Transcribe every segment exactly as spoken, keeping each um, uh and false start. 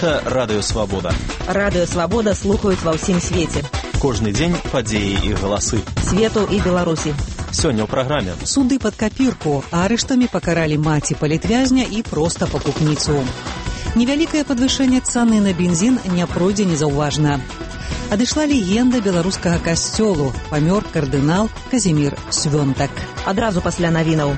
Гэта Радыё Свабода. Радыё Свабода слухаюць ва ўсім свеце. Кожны дзень падзеі і галасы. Свету і Беларусі. Сёння ў праграме. Суды пад капірку. Арыштамі пакаралі маці палітвязня і проста пакупніцу. Невялікае падвышэнне цаны на бензін не пройдзе незаўважна. Адышла легенда беларускага касцёлу. Памёр кардынал Казімір Свёнтак. Адразу пасля навінаў.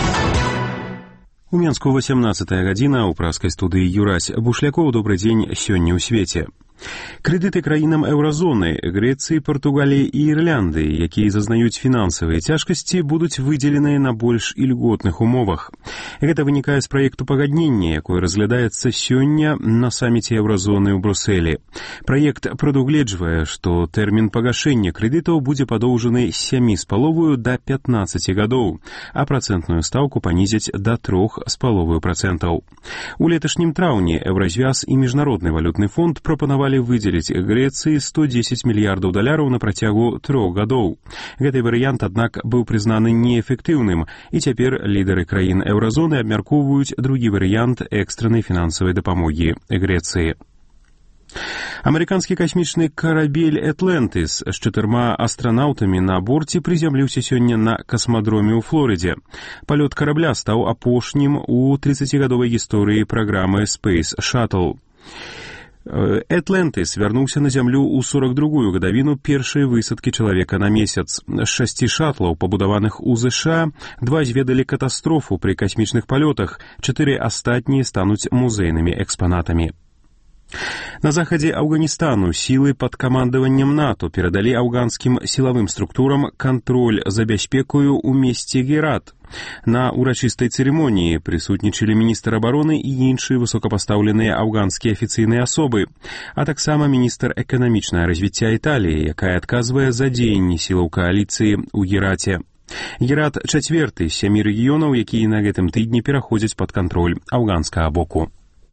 У Менску восемнадцатая гадзіна, у праскай студыі Юрась Бушлякоў. Добры дзень сёння ў свеце. Крэдыты краінам еўразоны, Грэцыі, Партугаліі і Ірландыі, якія зазнаюць фінансавыя цяжкасці, будуць выдзеленыя на больш ільготных умовах. Гэта вынікае з праекту пагаднення, якое разглядаецца сёння на саміце еўразоны ў Брусэлі. Праект прадугледжвае, што тэрмін пагашэння крэдытаў будзе падоўжаны з сямі з паловаю да пятнаццаці гадоў, а працэнтную стаўку панізяць да трох з паловаю працэнтаў. У леташнім траўні Еўразвяз і Міжнародны валютны фонд прапанавалі выдзеліць Грэцыі сто дзесяць мільярдаў даляраў на працягу трох гадоў. Гэты варыянт, аднак, быў прызнаны неэфектыўным, і цяпер лідары краін еўразоны абмяркоўваюць другі варыянт экстраннай фінансавай дапамогі Грэцыі. Амерыканскі касмічны карабель «Атлантыс» з чатырма астранаўтамі на борце прызямліўся сёння на касмадроме ў Флорыдзе. Палёт карабля стаў апошнім у трыццацігадовай гісторыі праграмы Space Shuttle. «Атлантыс» вярнуўся на зямлю ў сорак другую гадавіну першай высадкі чалавека на месяц. З шасці шатлаў, пабудаваных у ЗША, два зведалі катастрофу пры касмічных палётах, чатыры астатнія стануць музейнымі экспанатамі. На захадзе Афганістану сілы пад камандаваннем НАТО перадалі афганскім сілавым структурам кантроль за бяспекаю ў месце Герат. На урачыстай цырымоніі прысутнічалі міністр абароны і іншыя высокапастаўленыя афганскія афіцыйныя асобы, а таксама міністр эканамічнага развіцця Італіі, якая адказвае за дзеянні сілаў кааліцыі ў Гераце. Герат – чацвёрты з сямі рэгіёнаў, якія на гэтым тыдні пераходзяць пад кантроль афганскага боку.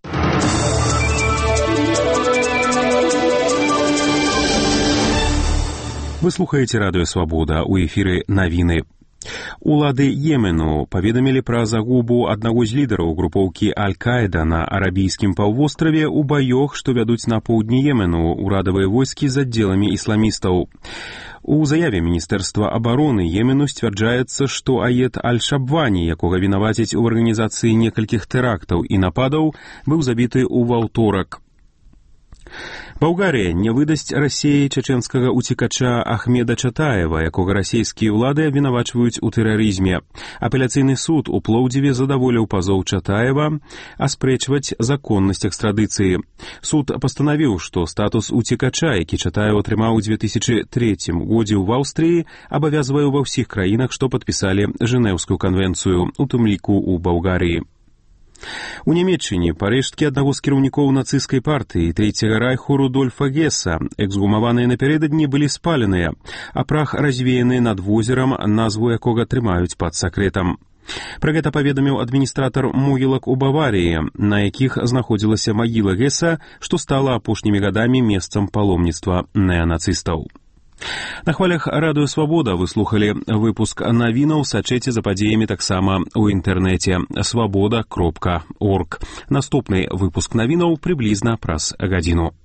Вы слухаеце Радыё Свабода, у эфіры навіны. Улады Йемену паведамілі пра загубу аднаго з лідараў групоўкі Аль-Каіда на арабійскім паўвостраве ў баёх, што вядуць на поўдні Йемену урадавыя войскі з аддзеламі ісламістаў. У заяве Міністэрства абароны Йемену сцвярджаецца, што Аед Аль-Шабвані, якога вінавацяць у арганізацыі некалькіх тэрактаў і нападаў, быў забіты ў ваўторак. Балгарыя не выдасць Расіі чачэнскага уцекача Ахмеда Чатаева, якога расійскія ўлады абвінавачваюць у тэрарызме. Апеляцыйны суд у Плоўдзіве задаволіў пазоў Чатаева аспрэчваць законнасць экстрадыцыі. Суд пастанавіў, што статус уцекача, які Чатаев атрымаў у две тысячы трэцім годзе ў Аўстрыі, абавязвае ва ўсіх краінах, што падпісалі Жэнеўскую канвенцыю, у тым ліку ў Балгарыі. У Нямецчыне парэшткі аднаго з кіраўнікоў нацысцкай партыі Трэцяга райху Рудольфа Гесса, эксгумаваныя напярэдадні, былі спаленыя, а прах развеяны над возерам, назву якога трымаюць пад сакрэтам. Пра гэта паведаміў адміністратар могілак у Баварыі, на якіх знаходзілася магіла Гесса, што стала апошнімі гадамі месцам паломніцтва неанацыстаў. На хвалях Радыё Свабода вы слухалі выпуск навінаў, сачэце за падзеямі таксама ў інтэрнэце свабода кропка орг. Наступны выпуск навінаў прыблізна праз гадзіну.